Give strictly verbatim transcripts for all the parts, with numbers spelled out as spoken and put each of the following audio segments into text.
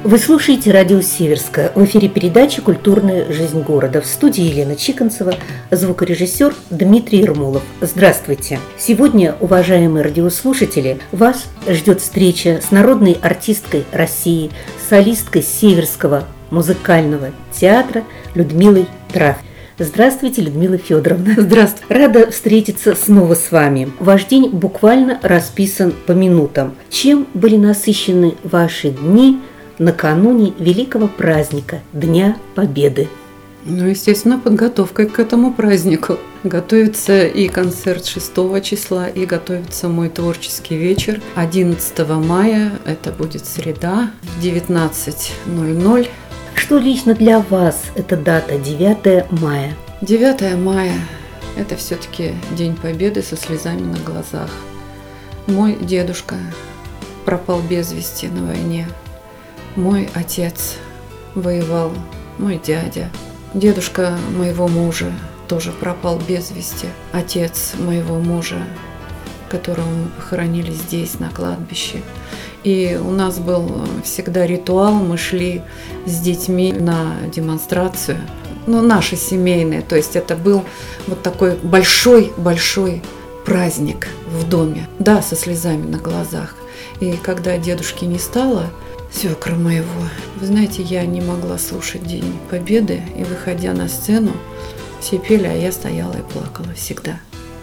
Вы слушаете радио «Северская». В эфире передача «Культурная жизнь города». В студии Елена Чиконцева, звукорежиссер Дмитрий Ермолов. Здравствуйте! Сегодня, уважаемые радиослушатели, вас ждет встреча с народной артисткой России, солисткой Северского музыкального театра Людмилой Траф. Здравствуйте, Людмила Федоровна. Здравствуйте. Рада встретиться снова с вами. Ваш день буквально расписан по минутам. Чем были насыщены ваши дни накануне великого праздника Дня Победы? Ну, естественно, подготовкой к этому празднику. Готовится и концерт шестого числа, и готовится мой творческий вечер одиннадцатого мая. Это будет среда в девятнадцать ноль ноль. Что лично для вас эта дата девятое мая? девятое мая – это все-таки День Победы со слезами на глазах. Мой дедушка пропал без вести на войне. Мой отец воевал, мой дядя. Дедушка моего мужа тоже пропал без вести. Отец моего мужа, которого мы похоронили здесь, на кладбище. И у нас был всегда ритуал, мы шли с детьми на демонстрацию, ну, наши семейные, то есть это был вот такой большой-большой праздник в доме, да, со слезами на глазах. И когда дедушки не стало, свекра моего, вы знаете, я не могла слушать День Победы, и, выходя на сцену, все пели, а я стояла и плакала всегда.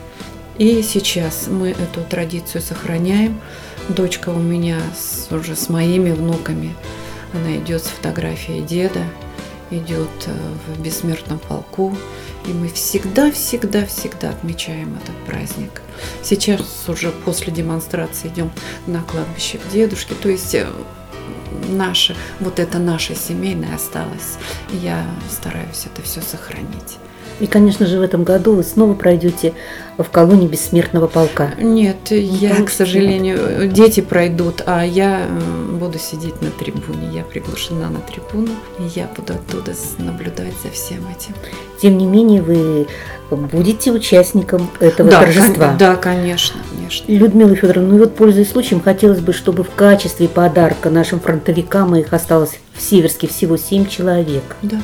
И сейчас мы эту традицию сохраняем. Дочка у меня с, уже с моими внуками, она идет с фотографией деда, идет в бессмертном полку, и мы всегда-всегда-всегда отмечаем этот праздник. Сейчас уже после демонстрации идем на кладбище к дедушке, то есть наше, вот это наше семейное осталось. Я стараюсь это все сохранить. И, конечно же, в этом году вы снова пройдете в колонии бессмертного полка. Нет, я, ну, к сожалению, нет. Дети пройдут, а я буду сидеть на трибуне. Я приглашена на трибуну, и я буду оттуда наблюдать за всем этим. Тем не менее, вы будете участником этого да, торжества. Кон- да, конечно, конечно. Людмила Федоровна, ну и вот, пользуясь случаем, хотелось бы, чтобы в качестве подарка нашим фронтовикам, их осталось в Северске всего семь человек. Да.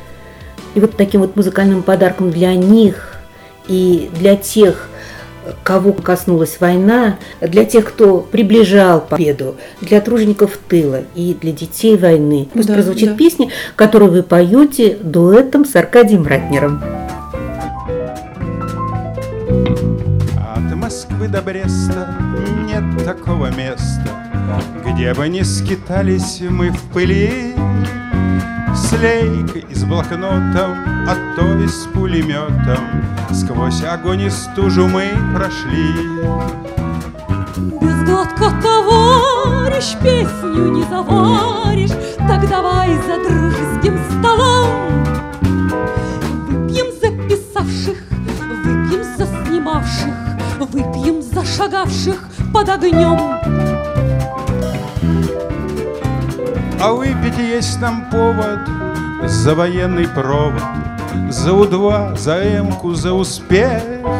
И вот таким вот музыкальным подарком для них и для тех, кого коснулась война, для тех, кто приближал победу, для тружеников тыла и для детей войны. Пусть да, прозвучит да. песня, которую вы поете дуэтом с Аркадием Ратнером. От Москвы до Бреста нет такого места, где бы не скитались мы в пыли. С лейкой и с блокнотом, а то и с пулеметом сквозь огонь и стужу мы прошли. Без глотка, товарищ, песню не заваришь, так давай за дружеским столом. Выпьем за писавших, выпьем за снимавших, выпьем за шагавших под огнем. А выпить есть нам повод за военный провод, за У два, за Эмку, за успех.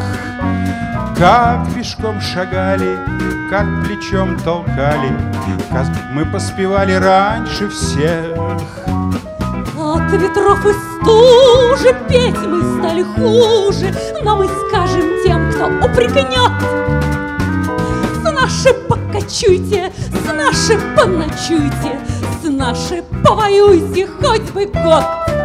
Как пешком шагали, как плечом толкали, как мы поспевали раньше всех. От ветров и стужи петь мы стали хуже, но мы скажем тем, кто упрекнет: с нашей покачуйте, с нашей поночуйте, с нашей повоюйте хоть бы год.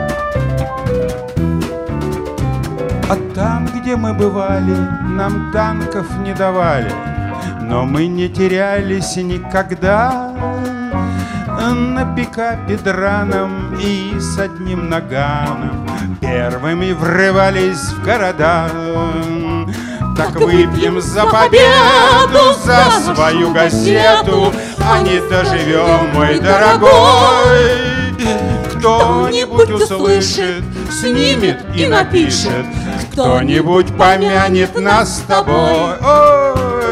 А там, где мы бывали, нам танков не давали, но мы не терялись никогда. На пикапе драном и с одним наганом первыми врывались в города. Так выпьем за победу, за свою газету, а не доживем, мой дорогой. Кто-нибудь услышит, снимет и напишет, кто-нибудь помянет нас с тобой. Ой!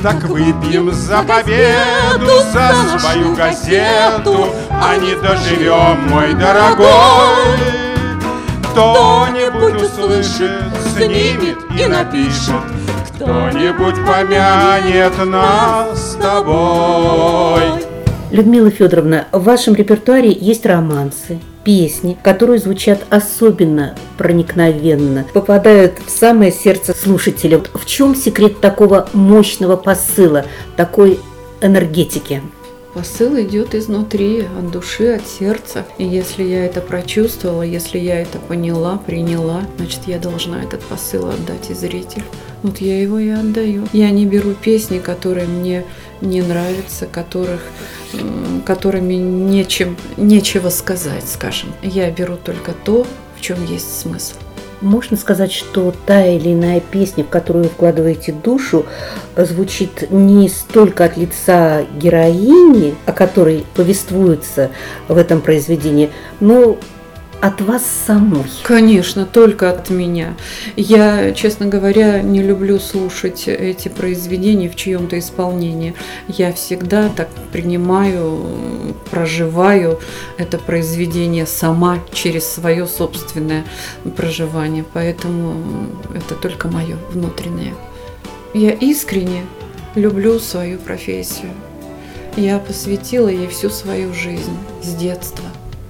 Так выпьем за победу, за свою газету, а не доживем, мой дорогой. Кто-нибудь услышит, снимет и напишет, кто-нибудь помянет нас с тобой. Людмила Федоровна, в вашем репертуаре есть романсы, песни, которые звучат особенно проникновенно, попадают в самое сердце слушателя. В чем секрет такого мощного посыла, такой энергетики? Посыл идет изнутри, от души, от сердца. И если я это прочувствовала, если я это поняла, приняла, значит, я должна этот посыл отдать и зрителю. Вот я его и отдаю. Я не беру песни, которые мне не нравятся, которых, которыми нечем, нечего сказать, скажем. Я беру только то, в чем есть смысл. Можно сказать, что та или иная песня, в которую вы вкладываете душу, звучит не столько от лица героини, о которой повествуется в этом произведении, но от вас самой. Конечно, только от меня. Я, честно говоря, не люблю слушать эти произведения в чьем-то исполнении. Я всегда так принимаю, проживаю это произведение сама через свое собственное проживание. Поэтому это только мое внутреннее. Я искренне люблю свою профессию. Я посвятила ей всю свою жизнь с детства.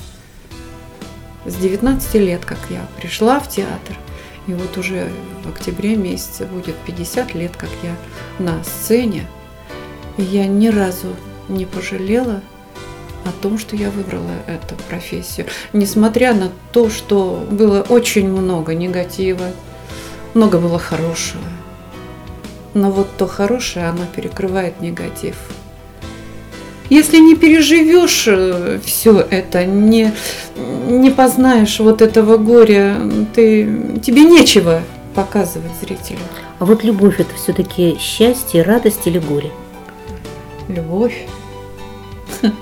С девятнадцати лет, как я пришла в театр, и вот уже в октябре месяце будет пятьдесят лет, как я на сцене, и я ни разу не пожалела о том, что я выбрала эту профессию. Несмотря на то, что было очень много негатива, много было хорошего, но вот то хорошее, оно перекрывает негатив. Если не переживешь все это, не, не познаешь вот этого горя, ты, тебе нечего показывать зрителю. А вот любовь – это все-таки счастье, радость или горе? Любовь. Любовь.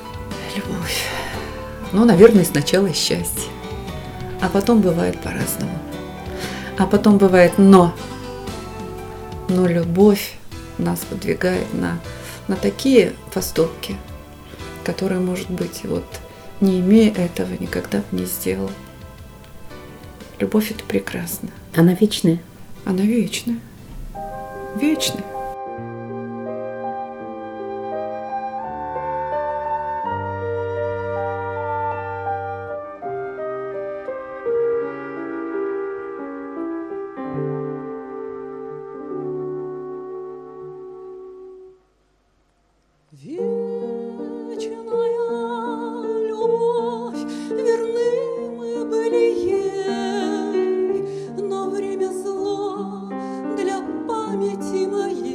Ну, наверное, сначала счастье. А потом бывает по-разному. А потом бывает но. Но любовь нас подвигает на... на такие поступки, которые, может быть, вот не имея этого, никогда бы не сделал. Любовь – это прекрасно. Она вечная? Она вечная. Вечная. Памяти моей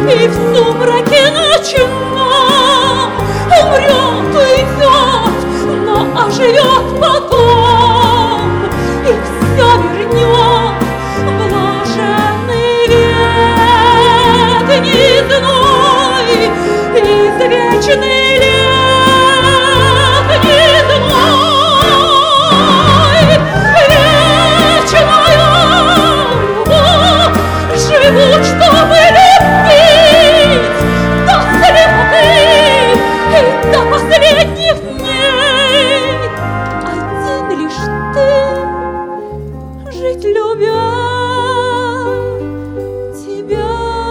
и в сумраке ночном умрет, уйдет, но оживет потом и все вернет блаженный век незной, извечный лет незной. Живут, чтобы любить до слепоты и до последних дней. Один лишь ты, жить любя тебя,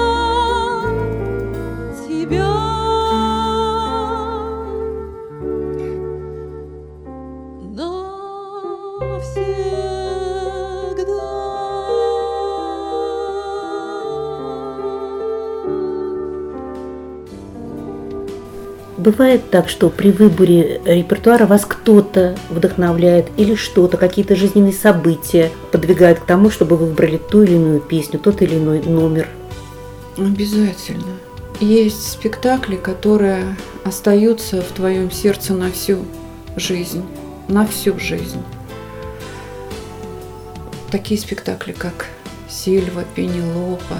тебя. Бывает так, что при выборе репертуара вас кто-то вдохновляет или что-то, какие-то жизненные события подвигают к тому, чтобы вы выбрали ту или иную песню, тот или иной номер? Обязательно. Есть спектакли, которые остаются в твоем сердце на всю жизнь, на всю жизнь. Такие спектакли, как «Сильва», «Пенелопа».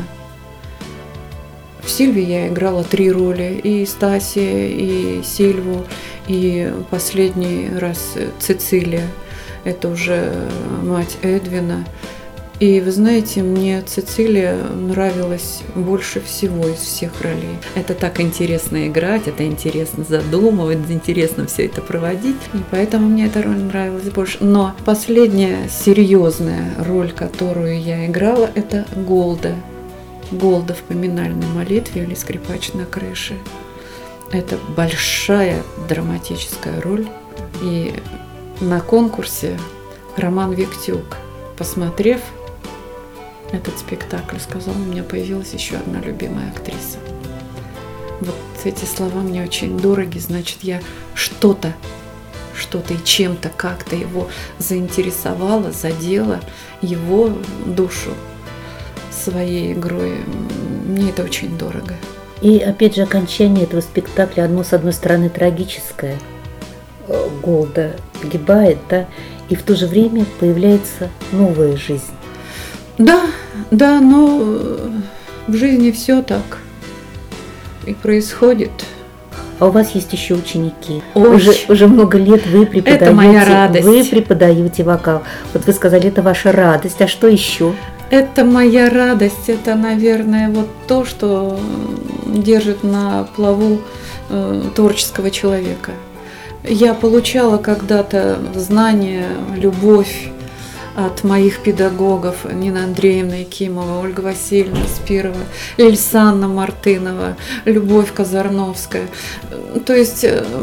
В «Сильве» я играла три роли: и Стасия, и Сильву, и последний раз Цицилия. Это уже мать Эдвина. И вы знаете, мне Цицилия нравилась больше всего из всех ролей. Это так интересно играть, это интересно задумывать, интересно все это проводить. И поэтому мне эта роль нравилась больше. Но последняя серьезная роль, которую я играла, это Голда. Голда в поминальной молитве или скрипач на крыше. Это большая драматическая роль. И на конкурсе Роман Виктюк, посмотрев этот спектакль, сказал: у меня появилась еще одна любимая актриса. Вот эти слова мне очень дороги, значит, я что-то, что-то и чем-то как-то его заинтересовала, задела его душу своей игрой. Мне это очень дорого. И опять же, окончание этого спектакля, одно с одной стороны трагическое. Голда погибает, да, и в то же время появляется новая жизнь. Да, да, но в жизни все так и происходит. А у вас есть еще ученики. Ой, уже, уже много лет вы преподаете. Это моя радость. Вы преподаете вокал. Вот вы сказали, это ваша радость. А что еще? Это моя радость. Это, наверное, вот то, что держит на плаву э, творческого человека. Я получала когда-то знания, любовь от моих педагогов: Нина Андреевна Якимова, Ольга Васильевна Спирова, Ильсанна Мартынова, Любовь Казарновская. То есть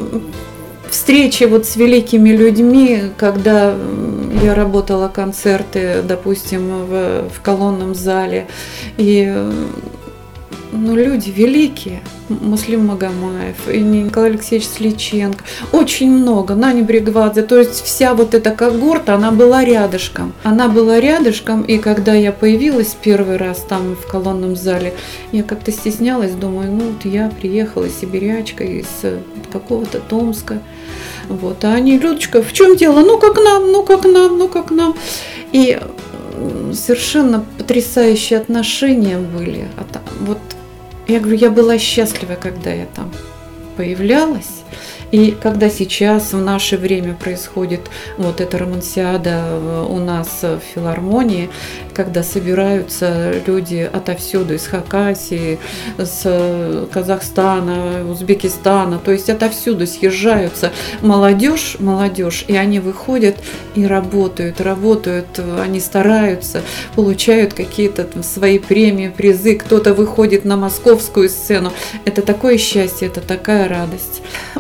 встречи вот с великими людьми, когда я работала концерты, допустим, в, в колонном зале, и ну, люди великие, Муслим Магомаев, и Николай Алексеевич Сличенко, очень много, Наня Бригвадзе, то есть вся вот эта когорта, она была рядышком. Она была рядышком, и когда я появилась первый раз там в колонном зале, я как-то стеснялась, думаю, ну вот я приехала сибирячка из какого-то Томска, вот, а они: Людочка, в чем дело? Ну как нам, ну как нам, ну как нам. И совершенно потрясающие отношения были. Вот я говорю, я была счастлива, когда я там появлялась. И когда сейчас в наше время происходит вот эта романсиада у нас в филармонии, когда собираются люди отовсюду, из Хакасии, с Казахстана, Узбекистана, то есть отовсюду съезжаются молодежь, молодежь, и они выходят и работают, работают, они стараются, получают какие-то свои премии, призы, кто-то выходит на московскую сцену. Это такое счастье, это такая радость. Многие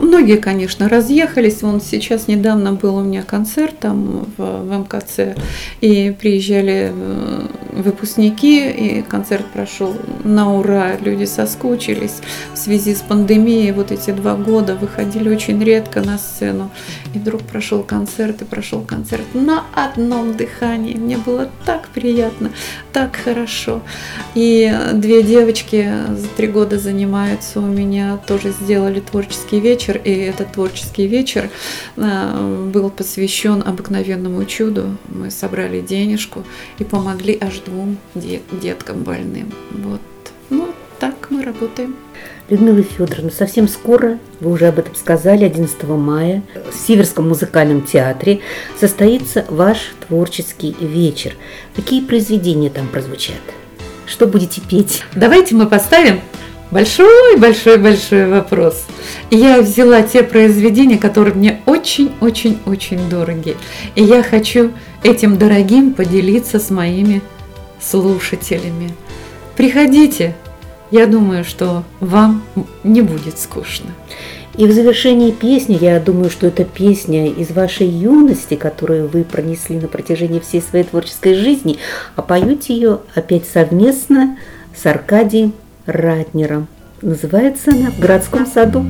конечно, разъехались. Вон сейчас недавно был у меня концерт там в, в эм ка цэ, и приезжали выпускники, и концерт прошел на ура. Люди соскучились в связи с пандемией. Вот эти два года выходили очень редко на сцену. И вдруг прошел концерт, и прошел концерт на одном дыхании. Мне было так приятно, так хорошо. И две девочки за три года занимаются у меня, тоже сделали творческий вечер. И этот творческий вечер был посвящен обыкновенному чуду. Мы собрали денежку и помогли аж двум деткам больным. Вот. Ну, так мы работаем. Людмила Федоровна, совсем скоро, вы уже об этом сказали, одиннадцатого мая в Сиверском музыкальном театре состоится ваш творческий вечер. Какие произведения там прозвучат? Что будете петь? Давайте мы поставим большой-большой-большой вопрос. Я взяла те произведения, которые мне очень-очень-очень дороги. И я хочу этим дорогим поделиться с моими слушателями. Приходите. Я думаю, что вам не будет скучно. И в завершении песни, я думаю, что это песня из вашей юности, которую вы пронесли на протяжении всей своей творческой жизни, а поете ее опять совместно с Аркадием Ратнером. Называется она «В городском саду».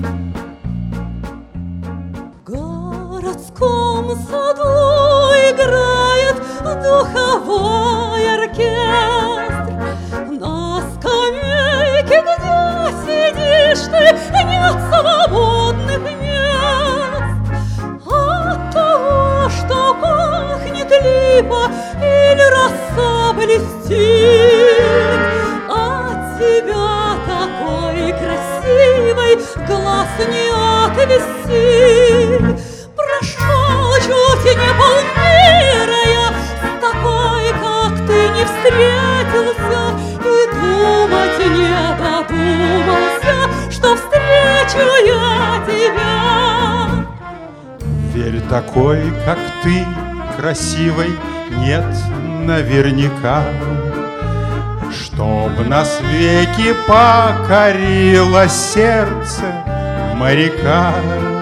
В городском саду играет духовой оркестр. На скамейке, где сидишь ты, нет свободных мест. От того, что пахнет липа или роса блестит, от тебя такой красивый глаз не отвести. Прошел чуть не полмира я с такой, как ты, не встретился, и думать не додумался, что встречу я тебя. Верь, такой, как ты, красивой, нет наверняка, чтоб нас веки покорило сердце моряка.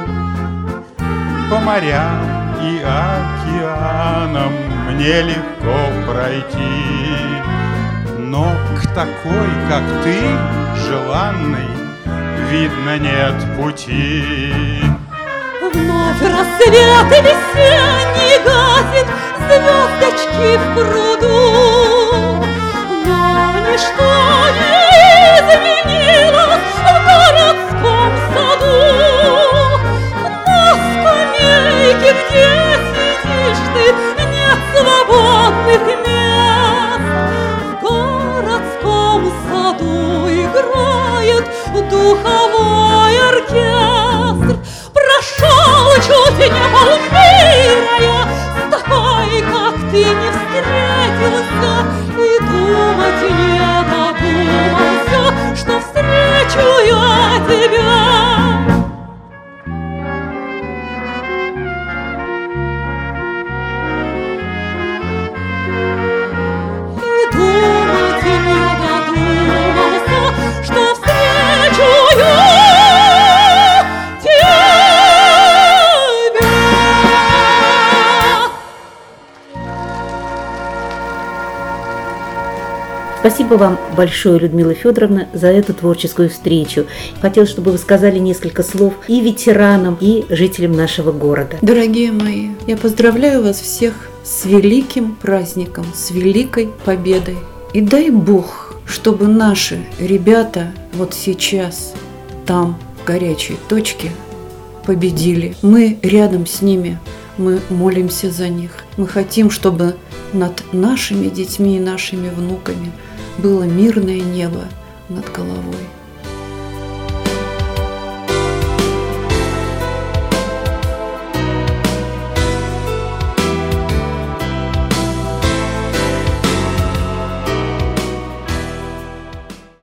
По морям и океанам мне легко пройти, но к такой, как ты, желанной, видно, нет пути. Вновь рассвет весенний гасит звездочки в пруду, но ничто не изменилось в городском саду. На скамейке, где сидишь ты, нет свободных мест. В городском саду играет духовой оркестр. Прошел чуть не полмира я с такой, как ты, не встретился, и думать не додумался, что встречу я тебя. И думать не додумался, что встречу я. Спасибо вам большое, Людмила Федоровна, за эту творческую встречу. Хотелось, чтобы вы сказали несколько слов и ветеранам, и жителям нашего города. Дорогие мои, я поздравляю вас всех с великим праздником, с великой победой. И дай Бог, чтобы наши ребята вот сейчас, там, в горячей точке, победили. Мы рядом с ними, мы молимся за них. Мы хотим, чтобы над нашими детьми и нашими внуками было мирное небо над головой.